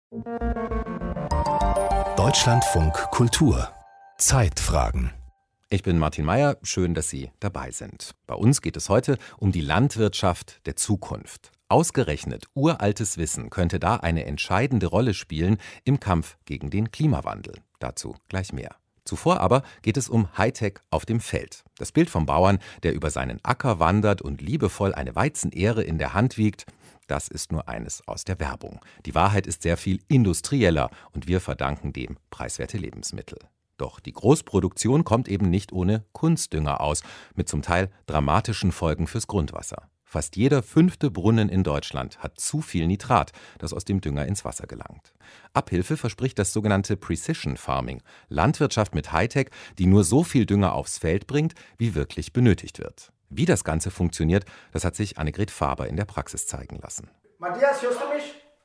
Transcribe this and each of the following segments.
Deutschlandfunk Kultur. Zeitfragen. Ich bin Martin Meyer, schön, dass Sie dabei sind. Bei uns geht es heute um die Landwirtschaft der Zukunft. Ausgerechnet uraltes Wissen könnte da eine entscheidende Rolle spielen im Kampf gegen den Klimawandel. Dazu gleich mehr. Zuvor aber geht es um Hightech auf dem Feld. Das Bild vom Bauern, der über seinen Acker wandert und liebevoll eine Weizenähre in der Hand wiegt, das ist nur eines aus der Werbung. Die Wahrheit ist sehr viel industrieller und wir verdanken dem preiswerte Lebensmittel. Doch die Großproduktion kommt eben nicht ohne Kunstdünger aus, mit zum Teil dramatischen Folgen fürs Grundwasser. Fast jeder 5. Brunnen in Deutschland hat zu viel Nitrat, das aus dem Dünger ins Wasser gelangt. Abhilfe verspricht das sogenannte Precision Farming, Landwirtschaft mit Hightech, die nur so viel Dünger aufs Feld bringt, wie wirklich benötigt wird. Wie das Ganze funktioniert, das hat sich Annegret Faber in der Praxis zeigen lassen. Matthias, hörst du mich?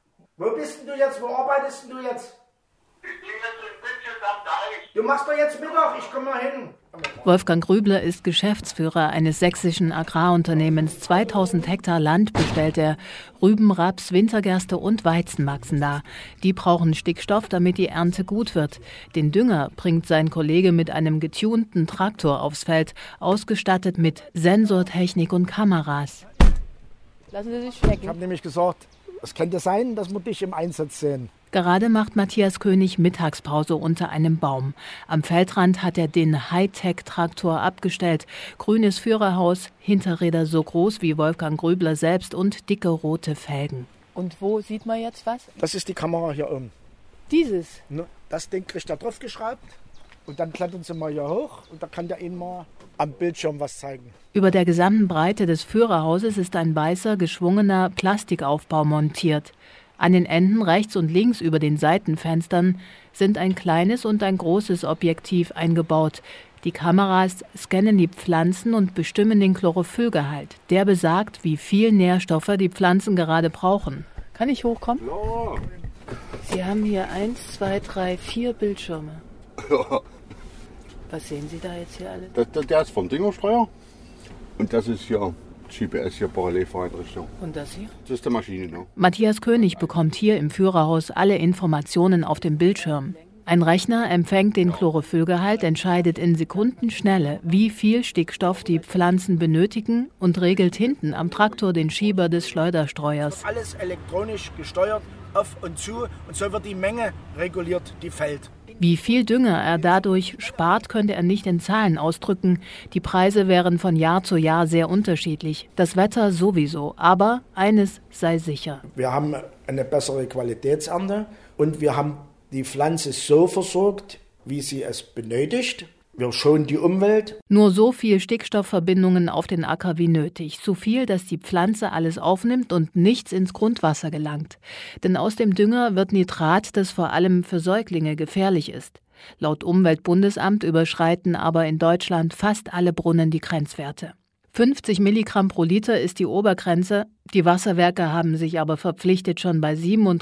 Wo bist denn du jetzt? Wo arbeitest denn du jetzt? Ich bin jetzt im Bütchen am Deich. Du machst doch jetzt Mittag, ich komm mal hin. Wolfgang Grübler ist Geschäftsführer eines sächsischen Agrarunternehmens. 2000 Hektar Land bestellt er. Rüben, Raps, Wintergerste und Weizen wachsen da. Die brauchen Stickstoff, damit die Ernte gut wird. Den Dünger bringt sein Kollege mit einem getunten Traktor aufs Feld, ausgestattet mit Sensortechnik und Kameras. Lassen Sie sich schmecken. Ich habe nämlich gesagt, es könnte sein, dass wir dich im Einsatz sehen. Gerade macht Matthias König Mittagspause unter einem Baum. Am Feldrand hat er den Hightech-Traktor abgestellt. Grünes Führerhaus, Hinterräder so groß wie Wolfgang Grübler selbst und dicke rote Felgen. Und wo sieht man jetzt was? Das ist die Kamera hier oben. Dieses. Ne? Das Ding kriegt er drauf geschraubt und dann klettern sie mal hier hoch und da kann der Ihnen mal am Bildschirm was zeigen. Über der gesamten Breite des Führerhauses ist ein weißer, geschwungener Plastikaufbau montiert. An den Enden rechts und links über den Seitenfenstern sind ein kleines und ein großes Objektiv eingebaut. Die Kameras scannen die Pflanzen und bestimmen den Chlorophyllgehalt. Der besagt, wie viel Nährstoffe die Pflanzen gerade brauchen. Kann ich hochkommen? Ja. Sie haben hier 1, 2, 3, 4 Bildschirme. Ja. Was sehen Sie da jetzt hier alle? Der ist vom Düngerstreuer und das ist hier GPS, hier Parallelfahreinrichtung. Und das hier? Das ist die Maschine, ne? Matthias König bekommt hier im Führerhaus alle Informationen auf dem Bildschirm. Ein Rechner empfängt den Chlorophyllgehalt, entscheidet in Sekundenschnelle, wie viel Stickstoff die Pflanzen benötigen und regelt hinten am Traktor den Schieber des Schleuderstreuers. Alles elektronisch gesteuert, auf und zu und so wird die Menge reguliert, die fällt. Wie viel Dünger er dadurch spart, könnte er nicht in Zahlen ausdrücken. Die Preise wären von Jahr zu Jahr sehr unterschiedlich. Das Wetter sowieso. Aber eines sei sicher. Wir haben eine bessere Qualitätsernte und wir haben die Pflanze so versorgt, wie sie es benötigt. Wir schonen die Umwelt. Nur so viel Stickstoffverbindungen auf den Acker wie nötig. So viel, dass die Pflanze alles aufnimmt und nichts ins Grundwasser gelangt. Denn aus dem Dünger wird Nitrat, das vor allem für Säuglinge gefährlich ist. Laut Umweltbundesamt überschreiten aber in Deutschland fast alle Brunnen die Grenzwerte. 50 Milligramm pro Liter ist die Obergrenze. Die Wasserwerke haben sich aber verpflichtet, schon bei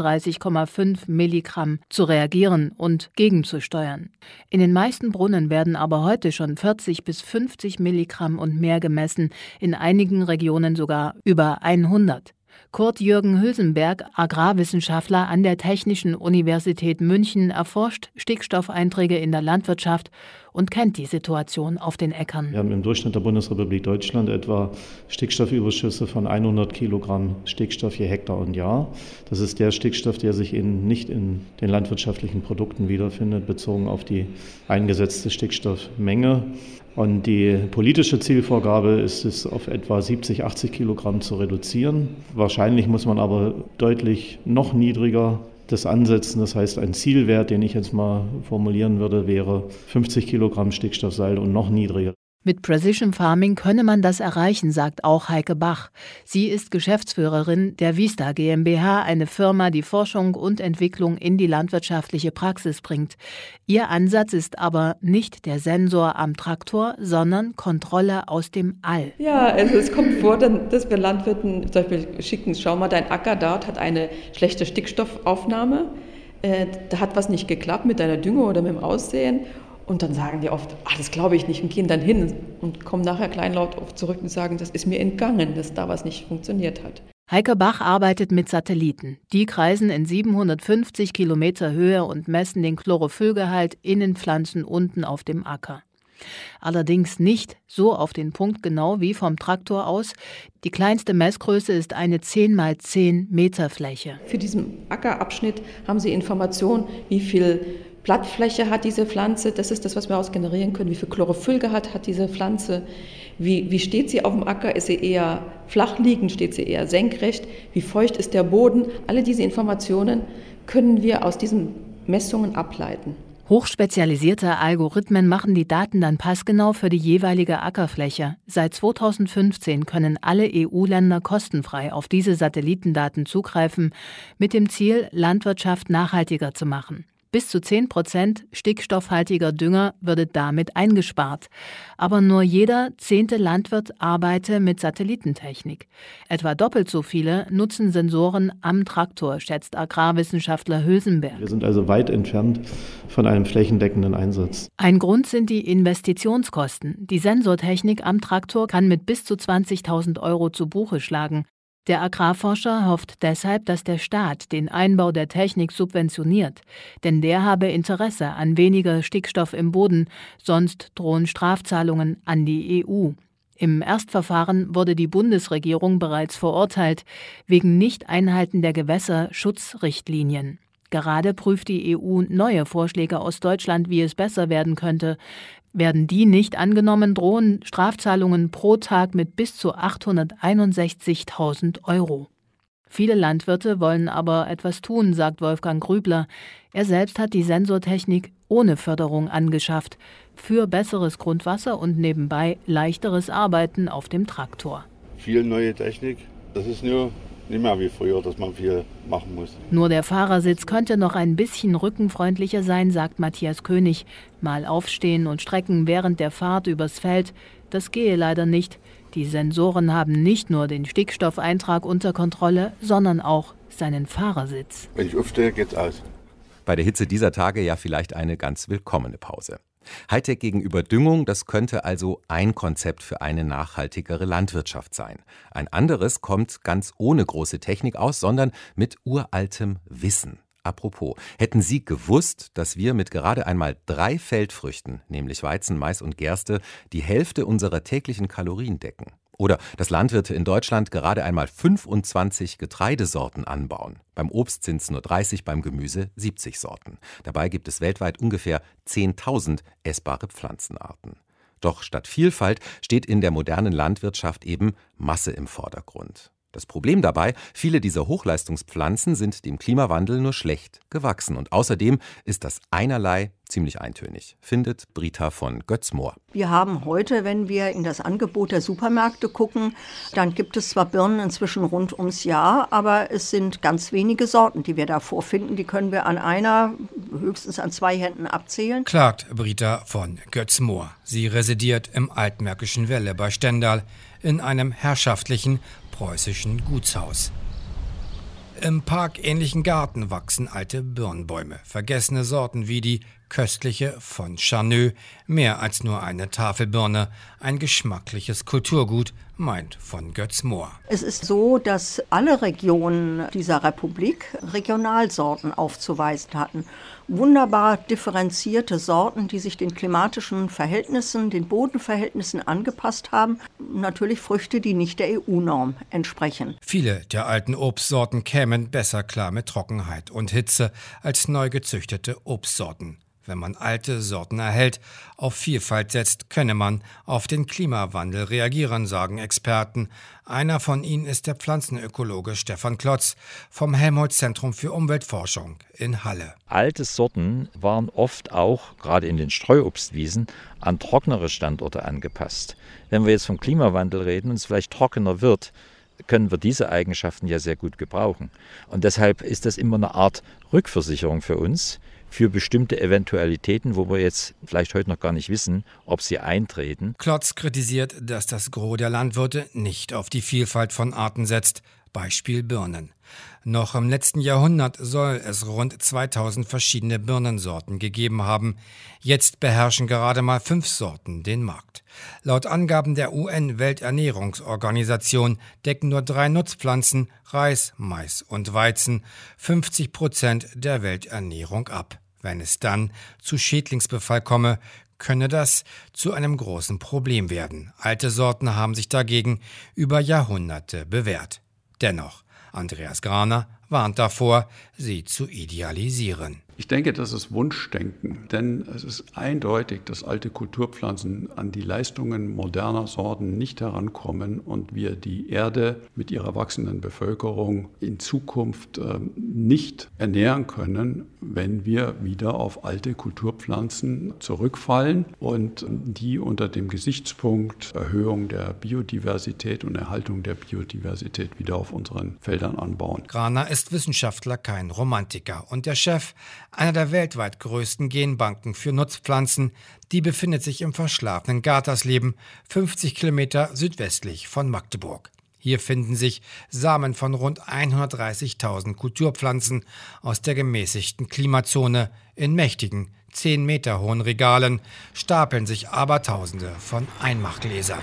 37,5 Milligramm zu reagieren und gegenzusteuern. In den meisten Brunnen werden aber heute schon 40 bis 50 Milligramm und mehr gemessen, in einigen Regionen sogar über 100. Kurt-Jürgen Hülsenberg, Agrarwissenschaftler an der Technischen Universität München, erforscht Stickstoffeinträge in der Landwirtschaft und kennt die Situation auf den Äckern. Wir haben im Durchschnitt der Bundesrepublik Deutschland etwa Stickstoffüberschüsse von 100 Kilogramm Stickstoff je Hektar und Jahr. Das ist der Stickstoff, der sich nicht in den landwirtschaftlichen Produkten wiederfindet, bezogen auf die eingesetzte Stickstoffmenge. Und die politische Zielvorgabe ist es, auf etwa 70, 80 Kilogramm zu reduzieren. Wahrscheinlich muss man aber deutlich noch niedriger das ansetzen. Das heißt, ein Zielwert, den ich jetzt mal formulieren würde, wäre 50 Kilogramm Stickstoffsalz und noch niedriger. Mit Precision Farming könne man das erreichen, sagt auch Heike Bach. Sie ist Geschäftsführerin der Vista GmbH, eine Firma, die Forschung und Entwicklung in die landwirtschaftliche Praxis bringt. Ihr Ansatz ist aber nicht der Sensor am Traktor, sondern Kontrolle aus dem All. Ja, also es kommt vor, dass wir Landwirten zum Beispiel schicken, schau mal, dein Acker dort hat eine schlechte Stickstoffaufnahme, da hat was nicht geklappt mit deiner Dünger oder mit dem Aussehen. Und dann sagen die oft, das glaube ich nicht, und gehen dann hin und kommen nachher kleinlaut oft zurück und sagen, das ist mir entgangen, dass da was nicht funktioniert hat. Heike Bach arbeitet mit Satelliten. Die kreisen in 750 Kilometer Höhe und messen den Chlorophyllgehalt in den Pflanzen unten auf dem Acker. Allerdings nicht so auf den Punkt genau wie vom Traktor aus. Die kleinste Messgröße ist eine 10 x 10 Meter Fläche. Für diesen Ackerabschnitt haben Sie Informationen, wie viel Blattfläche hat diese Pflanze, das ist das, was wir ausgenerieren können, wie viel Chlorophyllgehalt hat diese Pflanze, wie steht sie auf dem Acker, ist sie eher flach liegend, steht sie eher senkrecht, wie feucht ist der Boden. Alle diese Informationen können wir aus diesen Messungen ableiten. Hochspezialisierte Algorithmen machen die Daten dann passgenau für die jeweilige Ackerfläche. Seit 2015 können alle EU-Länder kostenfrei auf diese Satellitendaten zugreifen, mit dem Ziel, Landwirtschaft nachhaltiger zu machen. Bis zu 10% stickstoffhaltiger Dünger würde damit eingespart. Aber nur jeder 10. Landwirt arbeite mit Satellitentechnik. Etwa doppelt so viele nutzen Sensoren am Traktor, schätzt Agrarwissenschaftler Hülsenberg. Wir sind also weit entfernt von einem flächendeckenden Einsatz. Ein Grund sind die Investitionskosten. Die Sensortechnik am Traktor kann mit bis zu 20.000 € zu Buche schlagen. Der Agrarforscher hofft deshalb, dass der Staat den Einbau der Technik subventioniert. Denn der habe Interesse an weniger Stickstoff im Boden, sonst drohen Strafzahlungen an die EU. Im Erstverfahren wurde die Bundesregierung bereits verurteilt, wegen Nicht-Einhalten der Gewässerschutzrichtlinien. Gerade prüft die EU neue Vorschläge aus Deutschland, wie es besser werden könnte. Werden die nicht angenommen, drohen Strafzahlungen pro Tag mit bis zu 861.000 €. Viele Landwirte wollen aber etwas tun, sagt Wolfgang Grübler. Er selbst hat die Sensortechnik ohne Förderung angeschafft, für besseres Grundwasser und nebenbei leichteres Arbeiten auf dem Traktor. Viel neue Technik, das ist nur nicht mehr wie früher, dass man viel machen muss. Nur der Fahrersitz könnte noch ein bisschen rückenfreundlicher sein, sagt Matthias König. Mal aufstehen und strecken während der Fahrt übers Feld, das gehe leider nicht. Die Sensoren haben nicht nur den Stickstoffeintrag unter Kontrolle, sondern auch seinen Fahrersitz. Wenn ich aufstehe, geht's aus. Bei der Hitze dieser Tage ja vielleicht eine ganz willkommene Pause. Hightech gegenüber Düngung, das könnte also ein Konzept für eine nachhaltigere Landwirtschaft sein. Ein anderes kommt ganz ohne große Technik aus, sondern mit uraltem Wissen. Apropos, hätten Sie gewusst, dass wir mit gerade einmal 3 Feldfrüchten, nämlich Weizen, Mais und Gerste, die Hälfte unserer täglichen Kalorien decken? Oder dass Landwirte in Deutschland gerade einmal 25 Getreidesorten anbauen. Beim Obst sind es nur 30, beim Gemüse 70 Sorten. Dabei gibt es weltweit ungefähr 10.000 essbare Pflanzenarten. Doch statt Vielfalt steht in der modernen Landwirtschaft eben Masse im Vordergrund. Das Problem dabei, viele dieser Hochleistungspflanzen sind dem Klimawandel nur schlecht gewachsen. Und außerdem ist das einerlei ziemlich eintönig, findet Brita von Götz-Mohr. Wir haben heute, wenn wir in das Angebot der Supermärkte gucken, dann gibt es zwar Birnen inzwischen rund ums Jahr, aber es sind ganz wenige Sorten, die wir da vorfinden. Die können wir an einer, höchstens an 2 Händen abzählen. Klagt Brita von Götz-Mohr. Sie residiert im Altmärkischen Welle bei Stendal in einem herrschaftlichen preußischen Gutshaus. Im parkähnlichen Garten wachsen alte Birnbäume, vergessene Sorten wie die köstliche von Charneux, mehr als nur eine Tafelbirne, ein geschmackliches Kulturgut, meint von Götz-Mohr. Es ist so, dass alle Regionen dieser Republik Regionalsorten aufzuweisen hatten. Wunderbar differenzierte Sorten, die sich den klimatischen Verhältnissen, den Bodenverhältnissen angepasst haben. Natürlich Früchte, die nicht der EU-Norm entsprechen. Viele der alten Obstsorten kämen besser klar mit Trockenheit und Hitze als neu gezüchtete Obstsorten. Wenn man alte Sorten erhält, auf Vielfalt setzt, könne man auf den Klimawandel reagieren, sagen Experten. Einer von ihnen ist der Pflanzenökologe Stefan Klotz vom Helmholtz-Zentrum für Umweltforschung in Halle. Alte Sorten waren oft auch, gerade in den Streuobstwiesen, an trockenere Standorte angepasst. Wenn wir jetzt vom Klimawandel reden und es vielleicht trockener wird, können wir diese Eigenschaften ja sehr gut gebrauchen. Und deshalb ist das immer eine Art Rückversicherung für uns, für bestimmte Eventualitäten, wo wir jetzt vielleicht heute noch gar nicht wissen, ob sie eintreten. Klotz kritisiert, dass das Gros der Landwirte nicht auf die Vielfalt von Arten setzt. Beispiel Birnen. Noch im letzten Jahrhundert soll es rund 2000 verschiedene Birnensorten gegeben haben. Jetzt beherrschen gerade mal 5 Sorten den Markt. Laut Angaben der UN-Welternährungsorganisation decken nur 3 Nutzpflanzen, Reis, Mais und Weizen, 50% der Welternährung ab. Wenn es dann zu Schädlingsbefall komme, könne das zu einem großen Problem werden. Alte Sorten haben sich dagegen über Jahrhunderte bewährt. Dennoch, Andreas Graner warnt davor, sie zu idealisieren. Ich denke, das ist Wunschdenken, denn es ist eindeutig, dass alte Kulturpflanzen an die Leistungen moderner Sorten nicht herankommen und wir die Erde mit ihrer wachsenden Bevölkerung in Zukunft nicht ernähren können, wenn wir wieder auf alte Kulturpflanzen zurückfallen und die unter dem Gesichtspunkt Erhöhung der Biodiversität und Erhaltung der Biodiversität wieder auf unseren Feldern anbauen. Graner ist Wissenschaftler, kein Romantiker und der Chef einer der weltweit größten Genbanken für Nutzpflanzen, die befindet sich im verschlafenen Gartersleben, 50 Kilometer südwestlich von Magdeburg. Hier finden sich Samen von rund 130.000 Kulturpflanzen aus der gemäßigten Klimazone. In mächtigen, 10 Meter hohen Regalen stapeln sich Abertausende von Einmachgläsern.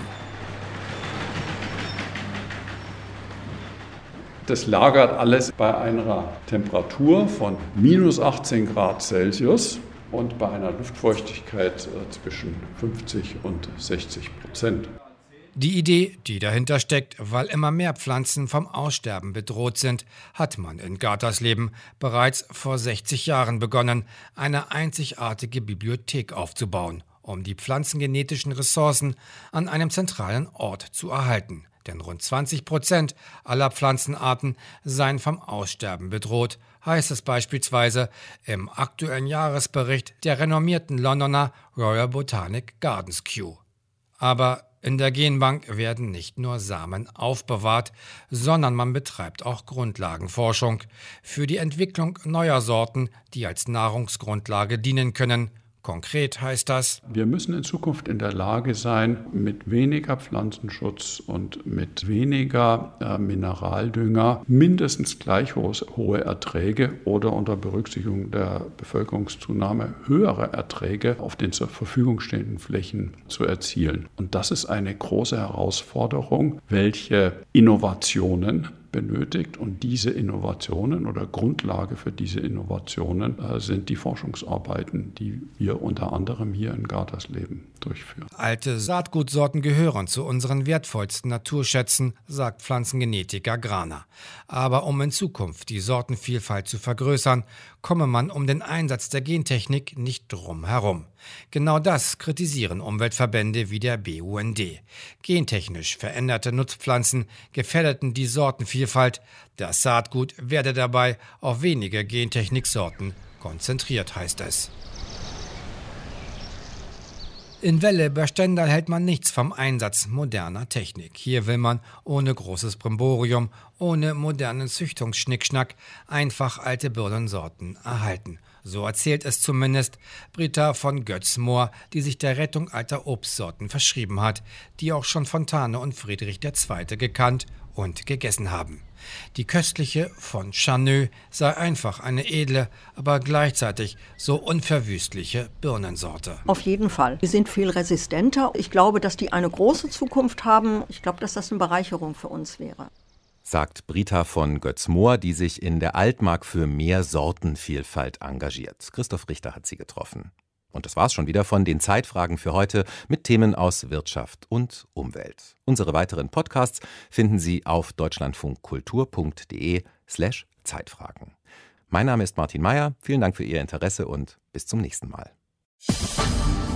Das lagert alles bei einer Temperatur von minus 18 Grad Celsius und bei einer Luftfeuchtigkeit zwischen 50 und 60%. Die Idee, die dahinter steckt, weil immer mehr Pflanzen vom Aussterben bedroht sind, hat man in Gartersleben bereits vor 60 Jahren begonnen, eine einzigartige Bibliothek aufzubauen, um die pflanzengenetischen Ressourcen an einem zentralen Ort zu erhalten. Denn rund 20% aller Pflanzenarten seien vom Aussterben bedroht, heißt es beispielsweise im aktuellen Jahresbericht der renommierten Londoner Royal Botanic Gardens Kew. Aber in der Genbank werden nicht nur Samen aufbewahrt, sondern man betreibt auch Grundlagenforschung für die Entwicklung neuer Sorten, die als Nahrungsgrundlage dienen können. Konkret heißt das: Wir müssen in Zukunft in der Lage sein, mit weniger Pflanzenschutz und mit weniger Mineraldünger mindestens gleich hohe Erträge oder unter Berücksichtigung der Bevölkerungszunahme höhere Erträge auf den zur Verfügung stehenden Flächen zu erzielen. Und das ist eine große Herausforderung, welche Innovationen benötigt. Und diese Innovationen oder Grundlage für diese Innovationen sind die Forschungsarbeiten, die wir unter anderem hier in Gartersleben durchführen. Alte Saatgutsorten gehören zu unseren wertvollsten Naturschätzen, sagt Pflanzengenetiker Graner. Aber um in Zukunft die Sortenvielfalt zu vergrößern, komme man um den Einsatz der Gentechnik nicht drum herum. Genau das kritisieren Umweltverbände wie der BUND. Gentechnisch veränderte Nutzpflanzen gefährdeten die Sortenvielfalt. Das Saatgut werde dabei auf wenige Gentechniksorten konzentriert, heißt es. In Welle bei Stendal hält man nichts vom Einsatz moderner Technik. Hier will man ohne großes Brimborium, ohne modernen Züchtungsschnickschnack einfach alte Birnensorten erhalten. So erzählt es zumindest Britta von Götzmoor, die sich der Rettung alter Obstsorten verschrieben hat, die auch schon Fontane und Friedrich II. Gekannt und gegessen haben. Die köstliche von Chaneux sei einfach eine edle, aber gleichzeitig so unverwüstliche Birnensorte. Auf jeden Fall. Die sind viel resistenter. Ich glaube, dass die eine große Zukunft haben. Ich glaube, dass das eine Bereicherung für uns wäre. Sagt Britta von Götzmoor, die sich in der Altmark für mehr Sortenvielfalt engagiert. Christoph Richter hat sie getroffen. Und das war's schon wieder von den Zeitfragen für heute mit Themen aus Wirtschaft und Umwelt. Unsere weiteren Podcasts finden Sie auf deutschlandfunkkultur.de/Zeitfragen. Mein Name ist Martin Mayer. Vielen Dank für Ihr Interesse und bis zum nächsten Mal.